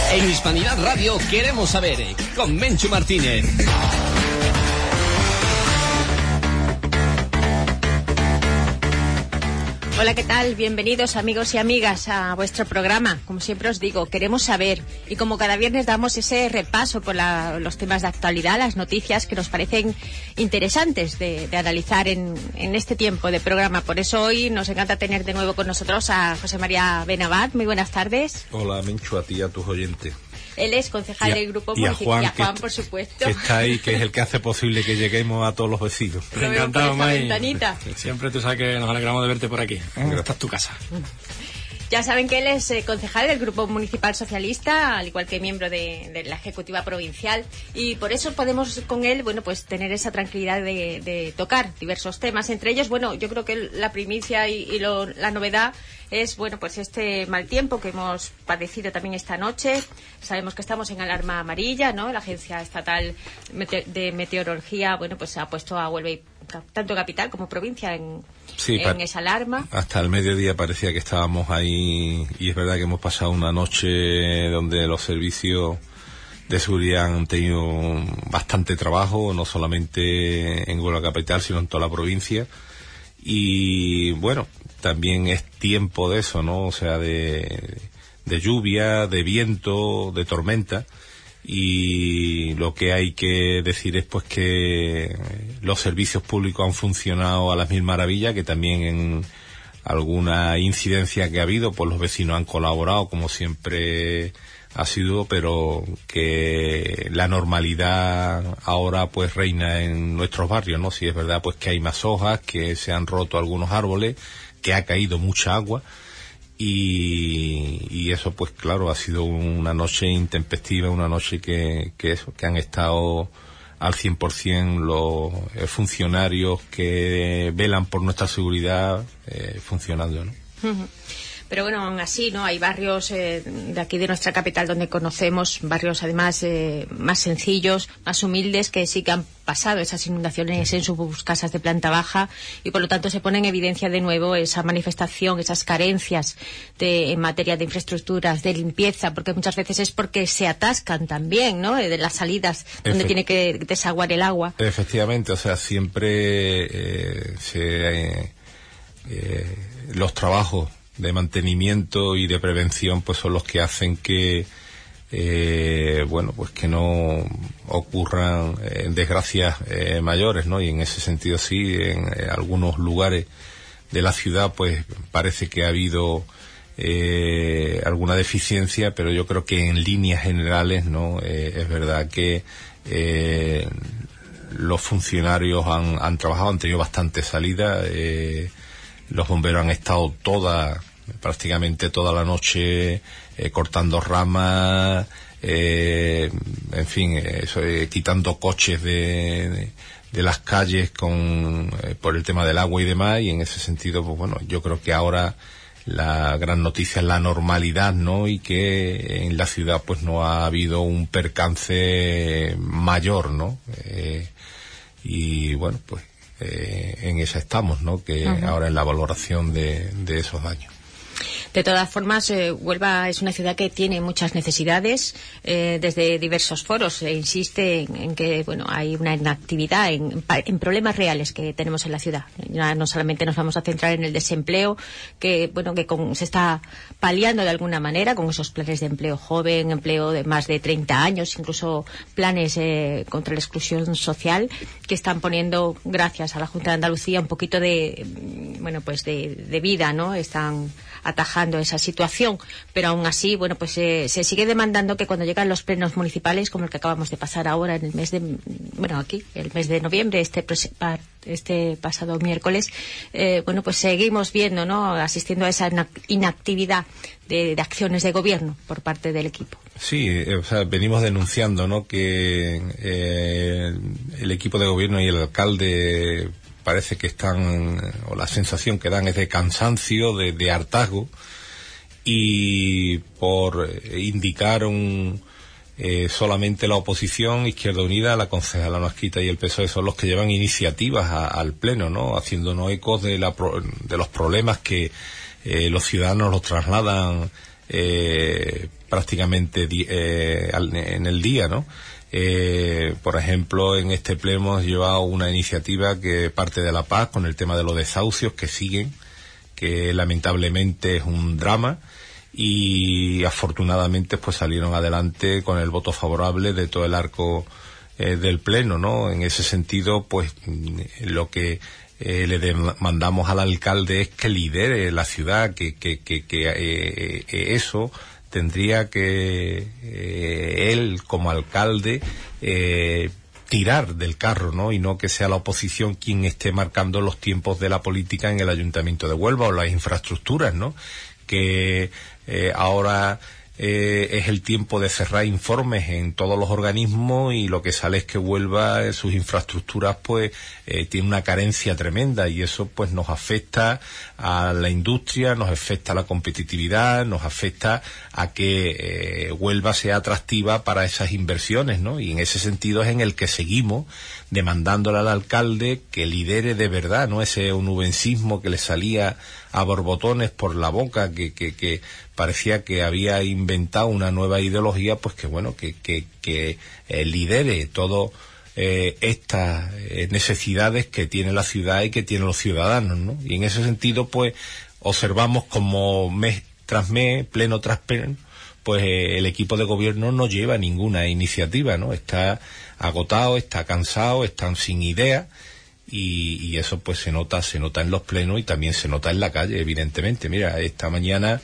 En Hispanidad Radio queremos saber, con Menchu Martínez. Hola, ¿qué tal? Bienvenidos amigos y amigas a vuestro programa. Como siempre os digo, queremos saber, y como cada viernes damos ese repaso por los temas de actualidad, las noticias que nos parecen interesantes de analizar en este tiempo de programa. Por eso hoy nos encanta tener de nuevo con nosotros a José María Benabat. Muy buenas tardes. Hola, Menchu, a ti y a tus oyentes. Él es concejal del Grupo Municipal. Y a Juan, por supuesto. Que está ahí, que es el que hace posible que lleguemos a todos los vecinos. Encantado, May. Siempre tú sabes que nos alegramos de verte por aquí. Esta es tu casa. Ya saben que él es concejal del Grupo Municipal Socialista, al igual que miembro de la Ejecutiva Provincial, y por eso podemos con él, bueno, pues tener esa tranquilidad de tocar diversos temas. Entre ellos, bueno, yo creo que la primicia y la novedad es, bueno, pues este mal tiempo que hemos padecido también esta noche. Sabemos que estamos en alarma amarilla, ¿no? La Agencia Estatal de Meteorología, bueno, pues ha puesto a Huelva y tanto capital como provincia en esa alarma. Hasta el mediodía parecía que estábamos ahí, y es verdad que hemos pasado una noche donde los servicios de seguridad han tenido bastante trabajo, no solamente en Huelva capital, sino en toda la provincia. Y bueno, también es tiempo de eso, ¿no? O sea, de lluvia, de viento, de tormenta. Y lo que hay que decir es pues que los servicios públicos han funcionado a las mil maravillas, que también en alguna incidencia que ha habido, pues los vecinos han colaborado como siempre ha sido, pero que la normalidad ahora pues reina en nuestros barrios, ¿no? Si es verdad pues que hay más hojas, que se han roto algunos árboles, que ha caído mucha agua. Y eso pues claro, ha sido una noche intempestiva, una noche que han estado al 100% los funcionarios que velan por nuestra seguridad funcionando, ¿no? Pero bueno, aún así, ¿no? Hay barrios de aquí de nuestra capital donde conocemos, barrios además más sencillos, más humildes, que sí que han pasado esas inundaciones en sus casas de planta baja, y por lo tanto se pone en evidencia de nuevo esa manifestación, esas carencias en materia de infraestructuras, de limpieza, porque muchas veces es porque se atascan también, ¿no? De las salidas donde tiene que desaguar el agua. Efectivamente, o sea, siempre los trabajos de mantenimiento y de prevención pues son los que hacen que bueno, pues que no ocurran desgracias mayores, ¿no? Y en ese sentido sí, en algunos lugares de la ciudad pues parece que ha habido alguna deficiencia, pero yo creo que en líneas generales, ¿no? Es verdad que los funcionarios han trabajado, han tenido bastante salida. Los bomberos han estado prácticamente toda la noche cortando ramas, en fin, quitando coches de las calles por el tema del agua y demás. Y en ese sentido, pues bueno, yo creo que ahora la gran noticia es la normalidad, ¿no? Y que en la ciudad pues no ha habido un percance mayor, ¿no? Y bueno, pues en esa estamos, ¿no? Que ahora en la valoración de esos daños. De todas formas, Huelva es una ciudad que tiene muchas necesidades desde diversos foros. Se insiste en que bueno, hay una inactividad en problemas reales que tenemos en la ciudad. Ya no solamente nos vamos a centrar en el desempleo, que bueno, que se está paliando de alguna manera con esos planes de empleo joven, empleo de más de 30 años, incluso planes contra la exclusión social, que están poniendo, gracias a la Junta de Andalucía, un poquito de vida, ¿no? Están atajando esa situación, pero aún así, bueno, pues se sigue demandando que cuando llegan los plenos municipales, como el que acabamos de pasar ahora en el mes de, el mes de noviembre, este pasado miércoles, bueno, pues seguimos viendo, ¿no? Asistiendo a esa inactividad de acciones de gobierno por parte del equipo. Sí, o sea, venimos denunciando, ¿no? Que el equipo de gobierno y el alcalde parece que están, o la sensación que dan es de cansancio, de hartazgo, y por indicar solamente la oposición, Izquierda Unida, la concejala Noasquita y el PSOE son los que llevan iniciativas al pleno, ¿no? Haciéndonos ecos de los problemas que los ciudadanos los trasladan prácticamente en el día, ¿no? Por ejemplo, en este pleno hemos llevado una iniciativa que parte de La Paz con el tema de los desahucios que siguen, que lamentablemente es un drama, y afortunadamente pues salieron adelante con el voto favorable de todo el arco del pleno, ¿no? En ese sentido, pues lo que le demandamos al alcalde es que lidere la ciudad, que eso tendría que él como alcalde tirar del carro, ¿no? Y no que sea la oposición quien esté marcando los tiempos de la política en el Ayuntamiento de Huelva o las infraestructuras, ¿no? Que ahora es el tiempo de cerrar informes en todos los organismos y lo que sale es que Huelva, sus infraestructuras, pues tiene una carencia tremenda y eso pues nos afecta a la industria, nos afecta a la competitividad, nos afecta a que Huelva sea atractiva para esas inversiones, ¿no? Y en ese sentido es en el que seguimos demandándole al alcalde que lidere de verdad, ¿no? Ese onubencismo que le salía a borbotones por la boca, que parecía que había inventado una nueva ideología, pues que bueno, que lidere todo estas necesidades que tiene la ciudad y que tienen los ciudadanos, ¿no? Y en ese sentido, pues, observamos como mes tras mes, pleno tras pleno, pues el equipo de gobierno no lleva ninguna iniciativa, ¿no? Está agotado, está cansado, están sin idea, y eso pues se nota en los plenos y también se nota en la calle, evidentemente. Mira, esta mañana,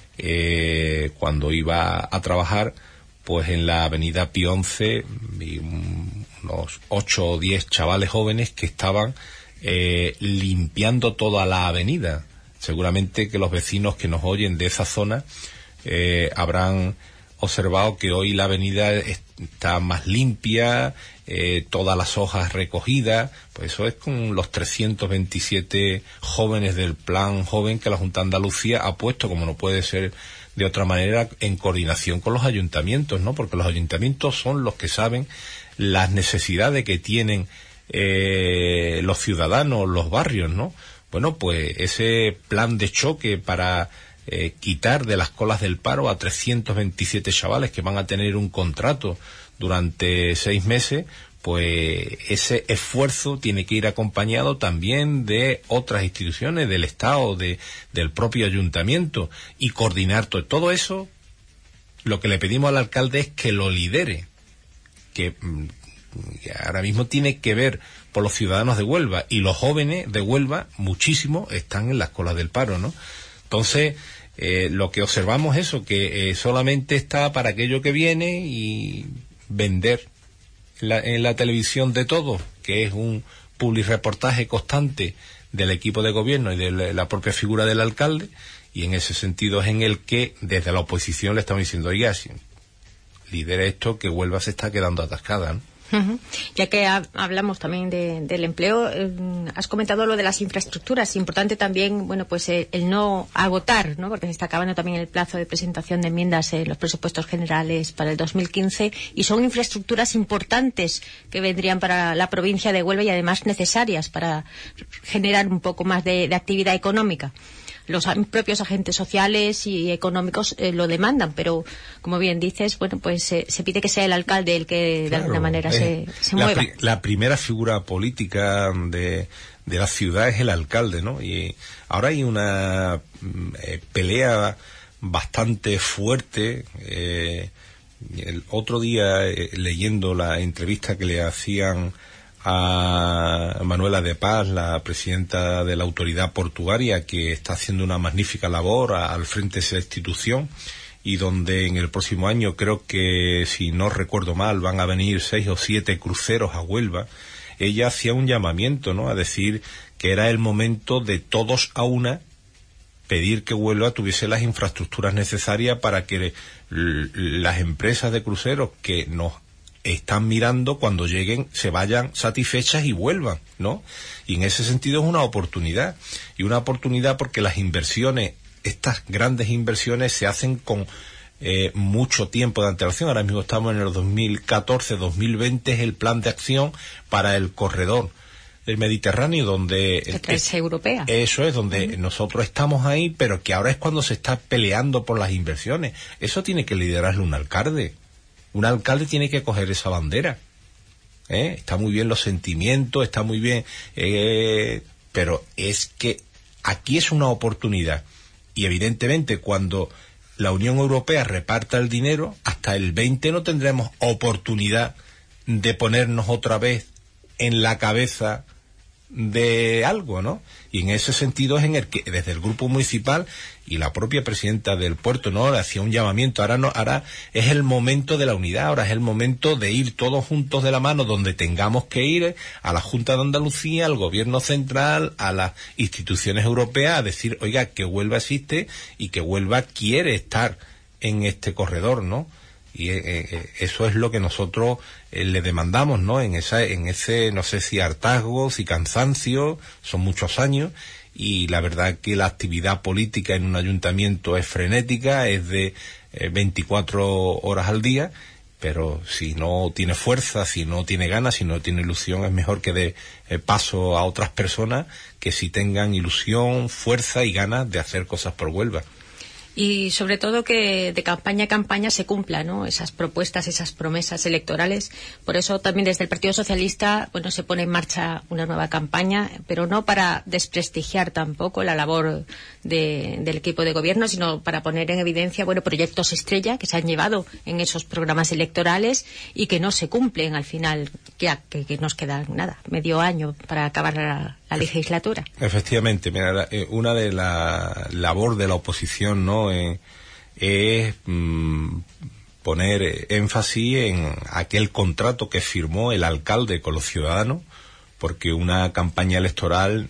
cuando iba a trabajar, pues en la avenida Pío XI vi unos 8 o 10 chavales jóvenes que estaban limpiando toda la avenida. Seguramente que los vecinos que nos oyen de esa zona habrán observado que hoy la avenida está más limpia, todas las hojas recogidas. Pues eso es con los 327 jóvenes del plan joven que la Junta de Andalucía ha puesto, como no puede ser de otra manera, en coordinación con los ayuntamientos, ¿no? Porque los ayuntamientos son los que saben las necesidades que tienen los ciudadanos, los barrios, ¿no? Bueno, pues ese plan de choque para quitar de las colas del paro a 327 chavales que van a tener un contrato durante 6 meses, pues ese esfuerzo tiene que ir acompañado también de otras instituciones, del Estado, del propio ayuntamiento, y coordinar todo eso. Lo que le pedimos al alcalde es que lo lidere, que ahora mismo tiene que ver por los ciudadanos de Huelva, y los jóvenes de Huelva, muchísimos, están en las colas del paro, ¿no? Entonces, lo que observamos es eso, que solamente está para aquello que viene y vender en la televisión de todo, que es un publireportaje constante del equipo de gobierno y de la propia figura del alcalde, y en ese sentido es en el que desde la oposición le estamos diciendo, oiga, si lidere esto, que Huelva se está quedando atascada, ¿no? Ya que hablamos también del empleo, has comentado lo de las infraestructuras. Importante también, bueno, pues el no agotar, ¿no? Porque se está acabando también el plazo de presentación de enmiendas en los presupuestos generales para el 2015, y son infraestructuras importantes que vendrían para la provincia de Huelva y además necesarias para generar un poco más de actividad económica. Los propios agentes sociales y económicos lo demandan, pero como bien dices, bueno, pues se pide que sea el alcalde el que de alguna manera se mueva. La primera figura política de la ciudad es el alcalde, ¿no? Y ahora hay una pelea bastante fuerte. El otro día, leyendo la entrevista que le hacían a Manuela de Paz, la presidenta de la autoridad portuaria, que está haciendo una magnífica labor al frente de esa institución, y donde en el próximo año, creo que, si no recuerdo mal, van a venir 6 o 7 cruceros a Huelva. Ella hacía un llamamiento, ¿no?, a decir que era el momento de todos a una pedir que Huelva tuviese las infraestructuras necesarias para que las empresas de cruceros que nos están mirando, cuando lleguen, se vayan satisfechas y vuelvan, ¿no? Y en ese sentido es una oportunidad porque las inversiones, estas grandes inversiones, se hacen con mucho tiempo de antelación. Ahora mismo estamos en el 2014-2020, es el plan de acción para el corredor del Mediterráneo, donde es europea. Eso es, donde nosotros estamos ahí, pero que ahora es cuando se está peleando por las inversiones. Eso tiene que liderarlo un alcalde. Un alcalde tiene que coger esa bandera. Está muy bien los sentimientos, está muy bien, pero es que aquí es una oportunidad. Y evidentemente cuando la Unión Europea reparta el dinero, hasta el 20 no tendremos oportunidad de ponernos otra vez en la cabeza de algo, ¿no? Y en ese sentido es en el que desde el grupo municipal y la propia presidenta del puerto, ¿no?, hacía un llamamiento. Ahora es el momento de la unidad, ahora es el momento de ir todos juntos de la mano donde tengamos que ir, a la Junta de Andalucía, al Gobierno Central, a las instituciones europeas, a decir, oiga, que Huelva existe y que Huelva quiere estar en este corredor, ¿no? Y eso es lo que nosotros le demandamos, ¿no? En ese, no sé si hartazgo, si cansancio, son muchos años, y la verdad que la actividad política en un ayuntamiento es frenética, es de 24 horas al día, pero si no tiene fuerza, si no tiene ganas, si no tiene ilusión, es mejor que dé paso a otras personas que sí tengan ilusión, fuerza y ganas de hacer cosas por Huelva. Y sobre todo que de campaña a campaña se cumplan, ¿no?, esas propuestas, esas promesas electorales. Por eso también desde el Partido Socialista, bueno, se pone en marcha una nueva campaña, pero no para desprestigiar tampoco la labor del equipo de gobierno, sino para poner en evidencia, bueno, proyectos estrella que se han llevado en esos programas electorales y que no se cumplen al final, que nos queda nada, medio año para acabar la legislatura. Efectivamente, mira, una de la labor de la oposición, ¿no?, es poner énfasis en aquel contrato que firmó el alcalde con los ciudadanos, porque una campaña electoral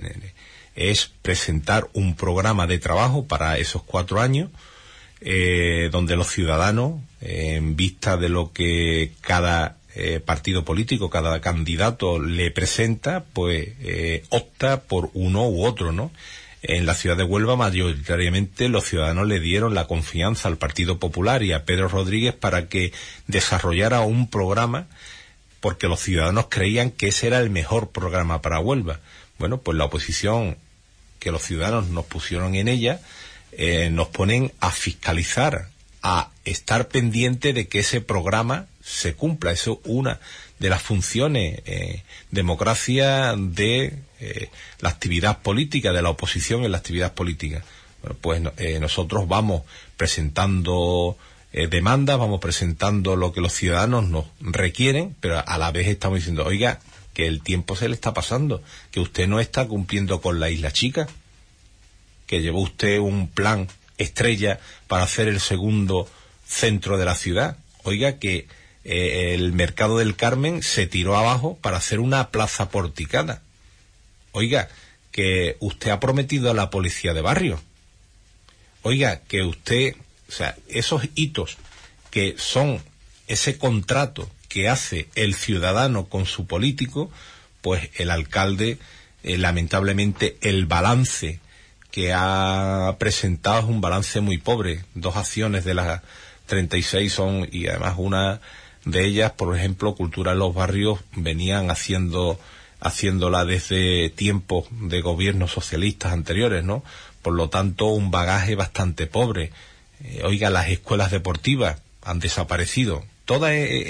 es presentar un programa de trabajo para esos 4 años, donde los ciudadanos, en vista de lo que cada partido político, cada candidato le presenta, pues opta por uno u otro, ¿no? En la ciudad de Huelva, mayoritariamente, los ciudadanos le dieron la confianza al Partido Popular y a Pedro Rodríguez para que desarrollara un programa, porque los ciudadanos creían que ese era el mejor programa para Huelva. Bueno, pues la oposición, que los ciudadanos nos pusieron en ella, nos ponen a fiscalizar, a estar pendiente de que ese programa se cumpla. Eso es una de las funciones democracia de la actividad política, de la oposición en la actividad política. Bueno, pues nosotros vamos presentando demandas, vamos presentando lo que los ciudadanos nos requieren, pero a la vez estamos diciendo, oiga, que el tiempo se le está pasando, que usted no está cumpliendo con la Isla Chica, que llevó usted un plan estrella para hacer el segundo centro de la ciudad. Oiga, que el Mercado del Carmen se tiró abajo para hacer una plaza porticada. Oiga, que usted ha prometido a la policía de barrio. Oiga, que usted, o sea, esos hitos que son ese contrato que hace el ciudadano con su político, pues el alcalde, lamentablemente, el balance que ha presentado es un balance muy pobre. 2 acciones de las 36 son, y además una de ellas, por ejemplo, Cultura en los Barrios, venían haciéndola desde tiempos de gobiernos socialistas anteriores, ¿no? Por lo tanto, un bagaje bastante pobre. Oiga, las escuelas deportivas han desaparecido. Toda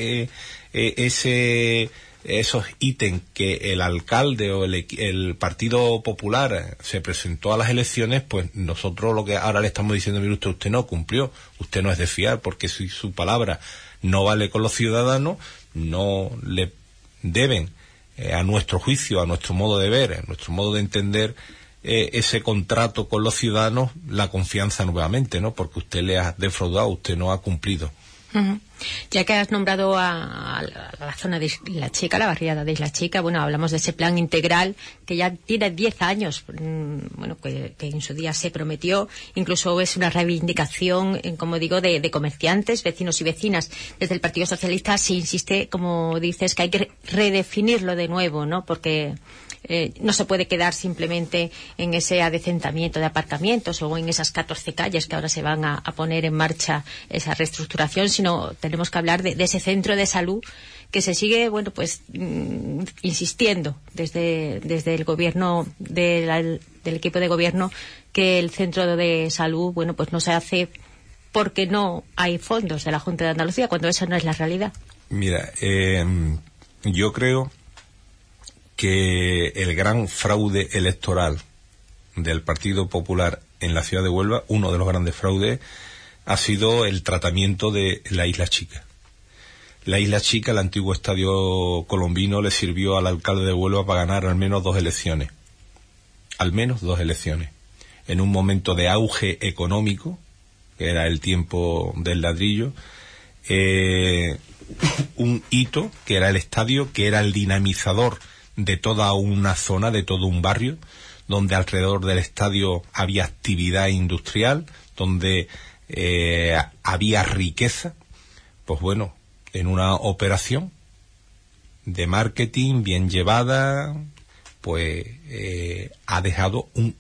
esos ítems que el alcalde o el Partido Popular se presentó a las elecciones, pues nosotros lo que ahora le estamos diciendo, mire usted no cumplió, usted no es de fiar, porque si su palabra no vale con los ciudadanos, no le deben, a nuestro juicio, a nuestro modo de ver, a nuestro modo de entender, ese contrato con los ciudadanos, la confianza nuevamente, ¿no? Porque usted le ha defraudado, usted no ha cumplido. Uh-huh. Ya que has nombrado a la zona de Isla Chica, la barriada de Isla Chica, bueno, hablamos de ese plan integral que ya tiene 10 años, bueno, que en su día se prometió, incluso es una reivindicación, como digo, de comerciantes, vecinos y vecinas. Desde el Partido Socialista se insiste, como dices, que hay que redefinirlo de nuevo, ¿no? Porque no se puede quedar simplemente en ese adecentamiento de aparcamientos o en esas 14 calles que ahora se van a poner en marcha esa reestructuración, sino tenemos que hablar de ese centro de salud que se sigue, bueno, pues insistiendo desde el gobierno, del equipo de gobierno, que el centro de salud, bueno, pues no se hace porque no hay fondos de la Junta de Andalucía, cuando esa no es la realidad. Mira, yo creo que el gran fraude electoral del Partido Popular en la ciudad de Huelva, uno de los grandes fraudes, ha sido el tratamiento de la Isla Chica. La Isla Chica, el antiguo estadio colombino, le sirvió al alcalde de Huelva para ganar al menos 2 elecciones. Al menos 2 elecciones. En un momento de auge económico, que era el tiempo del ladrillo, un hito, que era el estadio, que era el dinamizador de toda una zona, de todo un barrio, donde alrededor del estadio había actividad industrial, donde había riqueza. Pues bueno, en una operación de marketing bien llevada, pues ha dejado un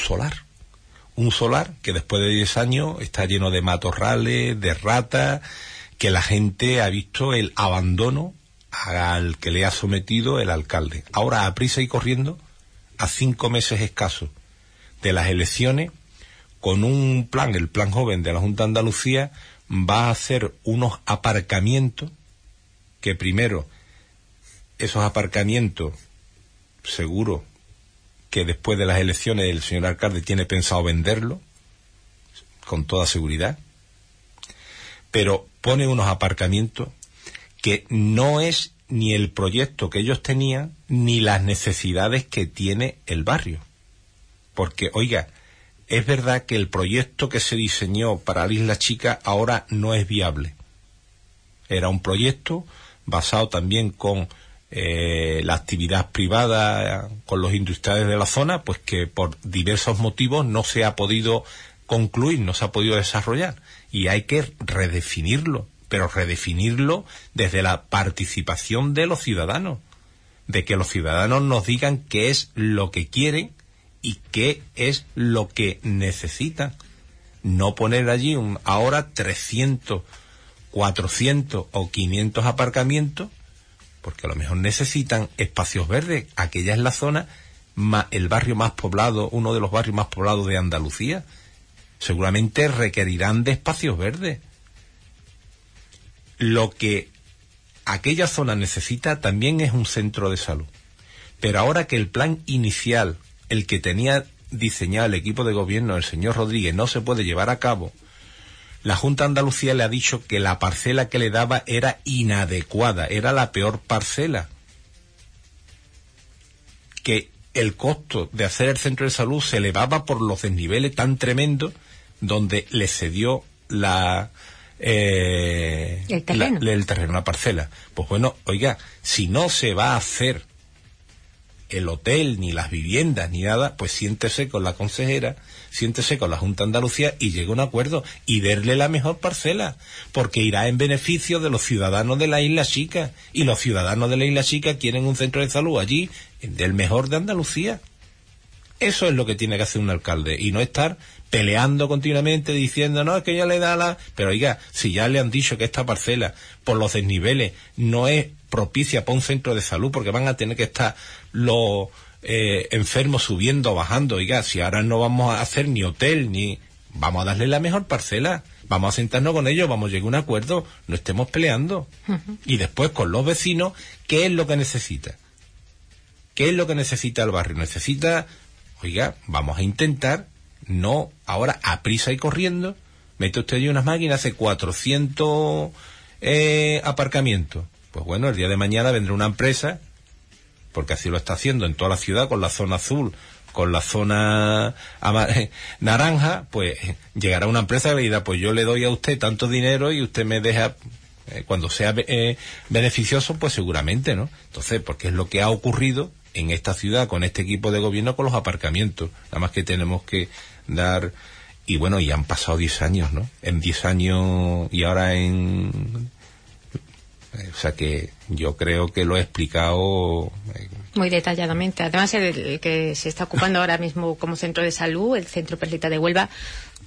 solar que después de 10 años está lleno de matorrales, de ratas, que la gente ha visto el abandono al que le ha sometido el alcalde. Ahora, a prisa y corriendo, a 5 meses escasos de las elecciones, con un plan, el plan joven de la Junta de Andalucía, va a hacer unos aparcamientos que primero, esos aparcamientos, seguro que después de las elecciones el señor alcalde tiene pensado venderlo, con toda seguridad, pero pone unos aparcamientos que no es ni el proyecto que ellos tenían, ni las necesidades que tiene el barrio. Porque, oiga, es verdad que el proyecto que se diseñó para la Isla Chica ahora no es viable. Era un proyecto basado también con la actividad privada, con los industriales de la zona, pues que por diversos motivos no se ha podido concluir, no se ha podido desarrollar. Y hay que redefinirlo, pero redefinirlo desde la participación de los ciudadanos, de que los ciudadanos nos digan qué es lo que quieren y qué es lo que necesitan. No poner allí ahora 300, 400 o 500 aparcamientos, porque a lo mejor necesitan espacios verdes. Aquella es la zona, el barrio más poblado, uno de los barrios más poblados de Andalucía. Seguramente requerirán de espacios verdes. Lo que aquella zona necesita también es un centro de salud. Pero ahora que el plan inicial, el que tenía diseñado el equipo de gobierno, el señor Rodríguez, no se puede llevar a cabo, la Junta de Andalucía le ha dicho que la parcela que le daba era inadecuada, era la peor parcela. Que el costo de hacer el centro de salud se elevaba por los desniveles tan tremendos donde le cedió el terreno, la parcela. Pues bueno, oiga, si no se va a hacer el hotel, ni las viviendas, ni nada, pues siéntese con la consejera, siéntese con la Junta de Andalucía y llegue a un acuerdo y darle la mejor parcela, porque irá en beneficio de los ciudadanos de la Isla Chica, y los ciudadanos de la Isla Chica quieren un centro de salud allí, del mejor de Andalucía. Eso es lo que tiene que hacer un alcalde, y no estar peleando continuamente diciendo, no, es que ya le da la... Pero oiga, si ya le han dicho que esta parcela, por los desniveles, no es propicia para un centro de salud, porque van a tener que estar los enfermos subiendo o bajando, oiga, si ahora no vamos a hacer ni hotel, ni... Vamos a darle la mejor parcela, vamos a sentarnos con ellos, vamos a llegar a un acuerdo, no estemos peleando. Y después con los vecinos, ¿qué es lo que necesita? ¿Qué es lo que necesita el barrio? Necesita, oiga, vamos a intentar, no ahora a prisa y corriendo, mete usted allí unas máquinas, hace 400 aparcamientos. Pues bueno, el día de mañana vendrá una empresa, porque así lo está haciendo en toda la ciudad, con la zona azul, con la zona naranja, pues llegará una empresa que le dirá, pues yo le doy a usted tanto dinero y usted me deja, cuando sea beneficioso, pues seguramente, ¿no? Entonces, porque es lo que ha ocurrido en esta ciudad con este equipo de gobierno con los aparcamientos. Nada más que tenemos que dar... Y bueno, y han pasado 10 años, ¿no? En 10 años y ahora en... O sea que yo creo que lo he explicado... Muy detalladamente. Además, el que se está ocupando ahora mismo como centro de salud, el Centro Perlita de Huelva,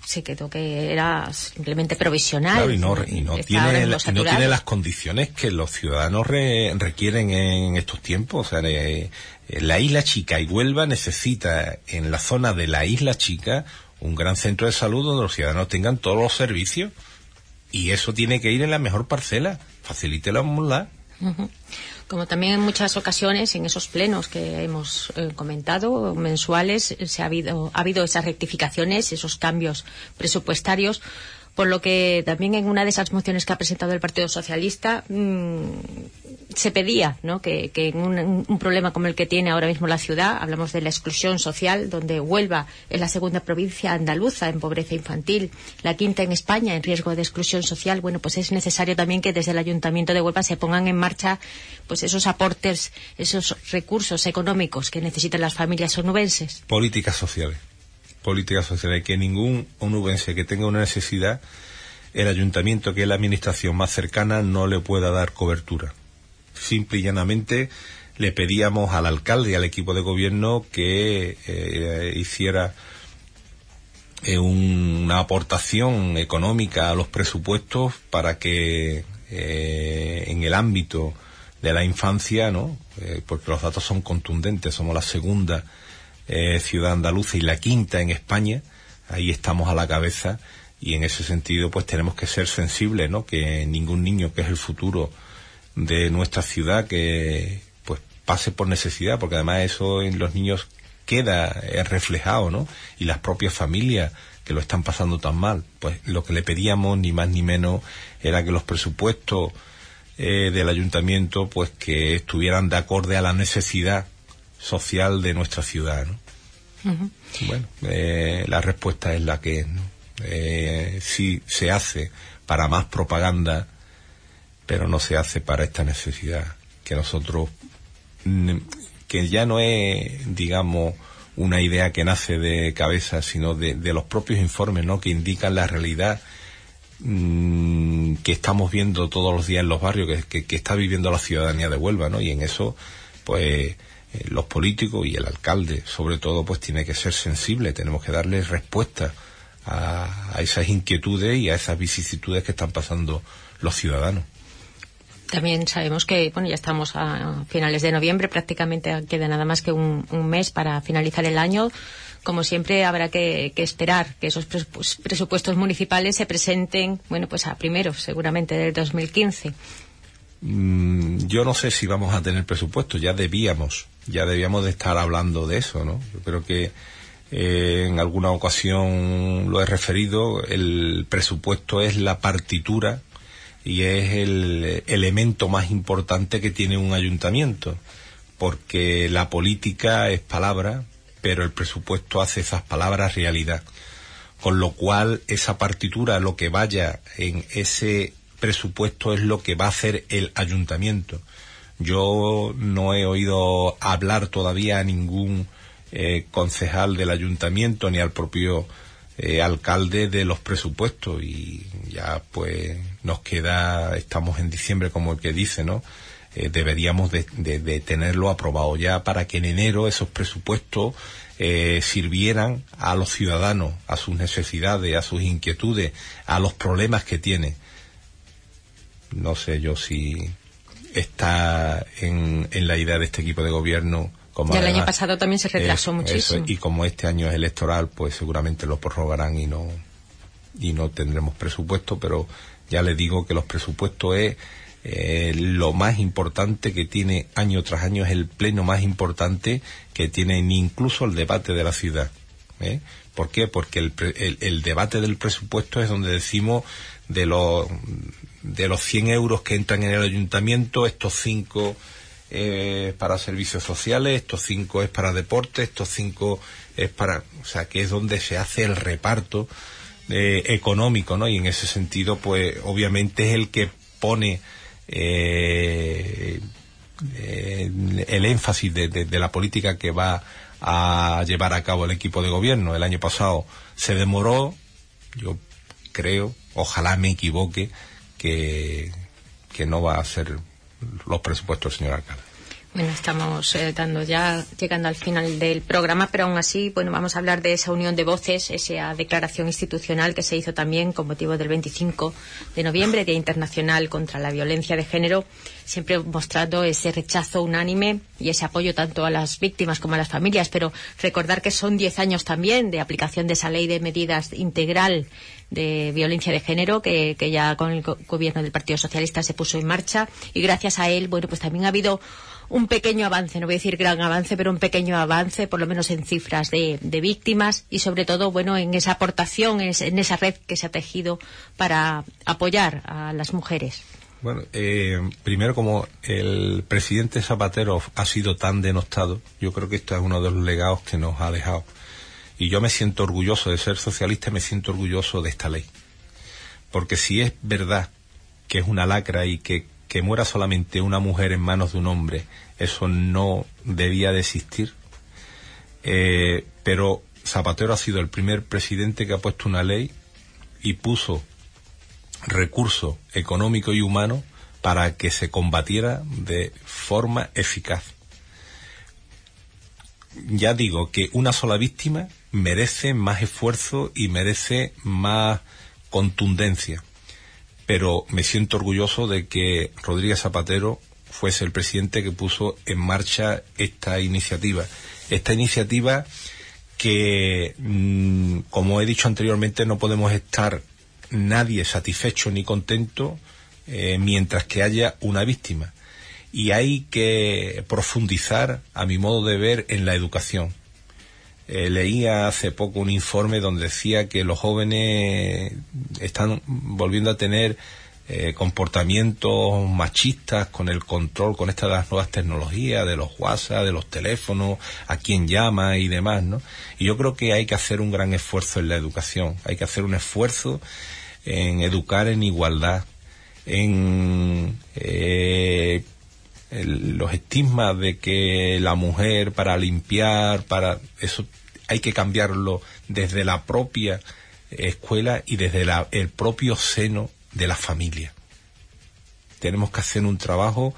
se quedó que era simplemente provisional. Claro, y no tiene las condiciones que los ciudadanos requieren en estos tiempos. O sea, la Isla Chica y Huelva necesita, en la zona de la Isla Chica, un gran centro de salud donde los ciudadanos tengan todos los servicios, y eso tiene que ir en la mejor parcela. Facilítelamosla. Uh-huh. Como también en muchas ocasiones en esos plenos que hemos comentado, mensuales, ha habido esas rectificaciones, esos cambios presupuestarios, por lo que también en una de esas mociones que ha presentado el Partido Socialista se pedía, ¿no?, que en un problema como el que tiene ahora mismo la ciudad, hablamos de la exclusión social, donde Huelva es la segunda provincia andaluza en pobreza infantil, la quinta en España en riesgo de exclusión social, bueno, pues es necesario también que desde el Ayuntamiento de Huelva se pongan en marcha pues esos aportes, esos recursos económicos que necesitan las familias onubenses. Políticas sociales, que ningún onubense que tenga una necesidad, el ayuntamiento, que es la administración más cercana, no le pueda dar cobertura. Simple y llanamente le pedíamos al alcalde y al equipo de gobierno que hiciera una aportación económica a los presupuestos para que en el ámbito de la infancia, ¿no?, porque los datos son contundentes, somos la segunda ciudad andaluza y la quinta en España, ahí estamos a la cabeza, y en ese sentido pues tenemos que ser sensibles, ¿no?, que ningún niño, que es el futuro de nuestra ciudad, que pues pase por necesidad, porque además eso en los niños queda reflejado, ¿no?, y las propias familias que lo están pasando tan mal. Pues lo que le pedíamos, ni más ni menos, era que los presupuestos del ayuntamiento pues que estuvieran de acorde a la necesidad social de nuestra ciudad, ¿no? Uh-huh. Bueno, la respuesta es la que es, ¿no? Sí se hace para más propaganda, pero no se hace para esta necesidad que nosotros, que ya no es, digamos, una idea que nace de cabeza, sino de los propios informes, ¿no?, que indican la realidad que estamos viendo todos los días en los barrios, que está viviendo la ciudadanía de Huelva, ¿no? Y en eso, pues, los políticos y el alcalde, sobre todo, pues tiene que ser sensible. Tenemos que darle respuesta a esas inquietudes y a esas vicisitudes que están pasando los ciudadanos. También sabemos que, bueno, ya estamos a finales de noviembre, prácticamente queda nada más que un mes para finalizar el año. Como siempre, habrá que esperar que esos presupuestos municipales se presenten, bueno, pues a primeros, seguramente, del 2015. Yo no sé si vamos a tener presupuesto, ya debíamos de estar hablando de eso, ¿no? Yo creo que en alguna ocasión lo he referido, el presupuesto es la partitura y es el elemento más importante que tiene un ayuntamiento, porque la política es palabra, pero el presupuesto hace esas palabras realidad, con lo cual esa partitura, lo que vaya en ese presupuesto, es lo que va a hacer el ayuntamiento. Yo no he oído hablar todavía a ningún concejal del ayuntamiento ni al propio alcalde de los presupuestos, y ya pues nos queda, estamos en diciembre, como el que dice, ¿no? Deberíamos de tenerlo aprobado ya para que en enero esos presupuestos sirvieran a los ciudadanos, a sus necesidades, a sus inquietudes, a los problemas que tiene. No sé yo si está en la idea de este equipo de gobierno. Como ya el año pasado también se retrasó muchísimo. Y como este año es electoral, pues seguramente lo prorrogarán y no tendremos presupuesto, pero ya le digo que los presupuestos es lo más importante que tiene año tras año, es el pleno más importante que tiene incluso el debate de la ciudad. ¿Por qué? Porque el debate del presupuesto es donde decimos de los 100 euros que entran en el ayuntamiento, estos 5 para servicios sociales, estos 5 es para deporte, estos 5 es para, o sea, que es donde se hace el reparto económico, ¿no? Y en ese sentido, pues obviamente es el que pone el énfasis de la política que va a llevar a cabo el equipo de gobierno. El año pasado se demoró, yo creo, ojalá me equivoque, que no va a ser los presupuestos, señor alcalde. Bueno, estamos llegando al final del programa, pero aún así, bueno, vamos a hablar de esa unión de voces, esa declaración institucional que se hizo también con motivo del 25 de noviembre, Día Internacional contra la Violencia de Género, siempre mostrando ese rechazo unánime y ese apoyo tanto a las víctimas como a las familias, pero recordar que son 10 años también de aplicación de esa ley de medidas integral de violencia de género que ya con el gobierno del Partido Socialista se puso en marcha, y gracias a él, bueno, pues también ha habido un pequeño avance, no voy a decir gran avance, pero un pequeño avance, por lo menos en cifras de víctimas, y sobre todo, bueno, en esa aportación, en esa red que se ha tejido para apoyar a las mujeres. Bueno, primero, como el presidente Zapatero ha sido tan denostado, yo creo que esto es uno de los legados que nos ha dejado. Y yo me siento orgulloso de ser socialista, me siento orgulloso de esta ley. Porque si es verdad que es una lacra y que muera solamente una mujer en manos de un hombre, eso no debía de existir. Pero Zapatero ha sido el primer presidente que ha puesto una ley y puso recursos económicos y humanos para que se combatiera de forma eficaz. Ya digo que una sola víctima merece más esfuerzo y merece más contundencia. Pero me siento orgulloso de que Rodríguez Zapatero fuese el presidente que puso en marcha esta iniciativa. Esta iniciativa que, como he dicho anteriormente, no podemos estar nadie satisfecho ni contento mientras que haya una víctima. Y hay que profundizar, a mi modo de ver, en la educación. Leía hace poco un informe donde decía que los jóvenes están volviendo a tener comportamientos machistas con el control, con estas de las nuevas tecnologías, de los WhatsApp, de los teléfonos, a quién llama y demás, ¿no? Y yo creo que hay que hacer un gran esfuerzo en la educación, hay que hacer un esfuerzo en educar en igualdad, en los estigmas de que la mujer para limpiar, para eso hay que cambiarlo desde la propia escuela y desde el propio seno de la familia. Tenemos que hacer un trabajo,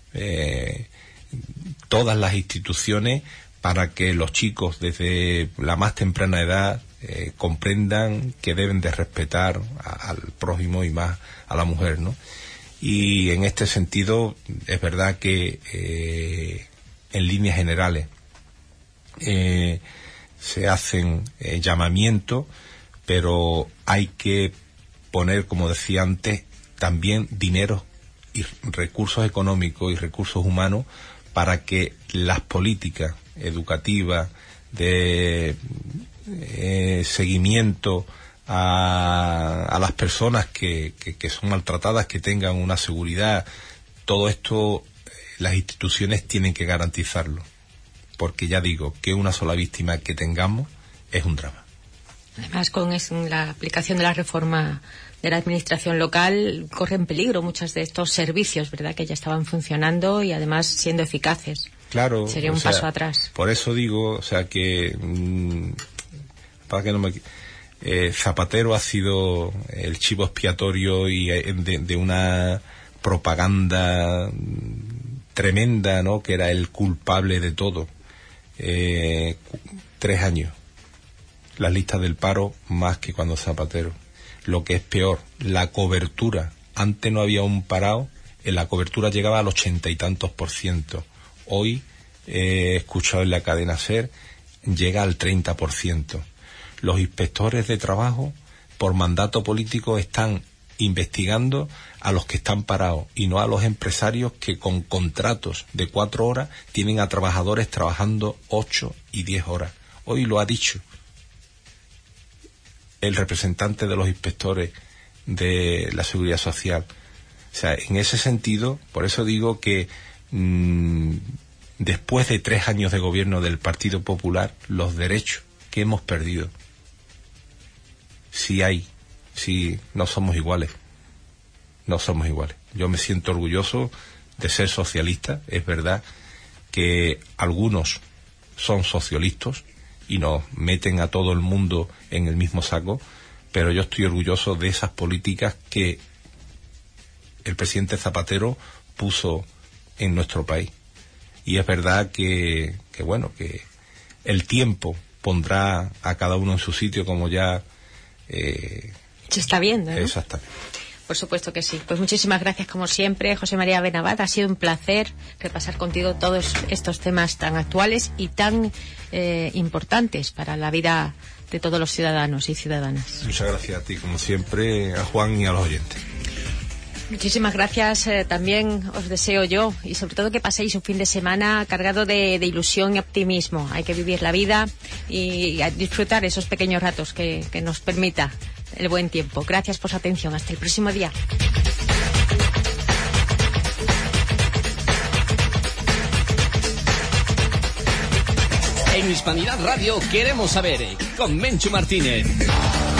todas las instituciones, para que los chicos desde la más temprana edad comprendan que deben de respetar al prójimo y más a la mujer, ¿no? Y en este sentido es verdad que en líneas generales se hacen llamamientos, pero hay que poner, como decía antes, también dinero y recursos económicos y recursos humanos para que las políticas educativas de seguimiento a las personas que son maltratadas, que tengan una seguridad, todo esto las instituciones tienen que garantizarlo, porque ya digo que una sola víctima que tengamos es un drama. Además, con la aplicación de la reforma de la administración local corren peligro muchos de estos servicios, ¿verdad?, que ya estaban funcionando y además siendo eficaces. Claro, sería un paso atrás. Por eso digo, o sea, que para que no me Zapatero ha sido el chivo expiatorio y de una propaganda tremenda, ¿no?, que era el culpable de todo. 3 años. Las listas del paro más que cuando Zapatero. Lo que es peor, la cobertura. Antes no había un parado, la cobertura llegaba al 80 y tantos %. Hoy, he escuchado en la cadena SER, llega al 30%. Los inspectores de trabajo, por mandato político, están investigando a los que están parados y no a los empresarios que con contratos de 4 horas tienen a trabajadores trabajando 8 y 10 horas. Hoy lo ha dicho el representante de los inspectores de la Seguridad Social. O sea, en ese sentido, por eso digo que después de 3 años de gobierno del Partido Popular, los derechos que hemos perdido, si no somos iguales. No somos iguales. Yo me siento orgulloso de ser socialista. Es verdad que algunos son socialistas y nos meten a todo el mundo en el mismo saco, pero yo estoy orgulloso de esas políticas que el presidente Zapatero puso en nuestro país. y es verdad que bueno, que el tiempo pondrá a cada uno en su sitio, como ya se está viendo, ¿no? Exactamente. Por supuesto que sí. Pues muchísimas gracias, como siempre, José María Benabat. Ha sido un placer repasar contigo todos estos temas tan actuales y tan importantes para la vida de todos los ciudadanos y ciudadanas. Muchas gracias a ti, como siempre, a Juan y a los oyentes. Muchísimas gracias. También os deseo yo, y sobre todo que paséis un fin de semana cargado de ilusión y optimismo. Hay que vivir la vida y disfrutar esos pequeños ratos que nos permita el buen tiempo. Gracias por su atención. Hasta el próximo día. En Hispanidad Radio queremos saber, con Menchu Martínez.